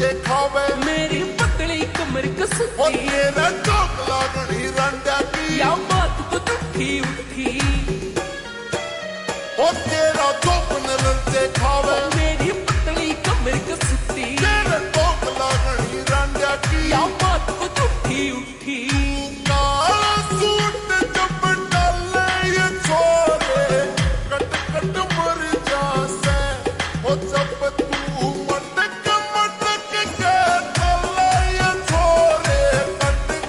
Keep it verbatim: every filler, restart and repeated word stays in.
बच्चे खावे मेरी पतली कमर कसी और तेरा चौक लागनी रंडा की या बात तो उठी उठी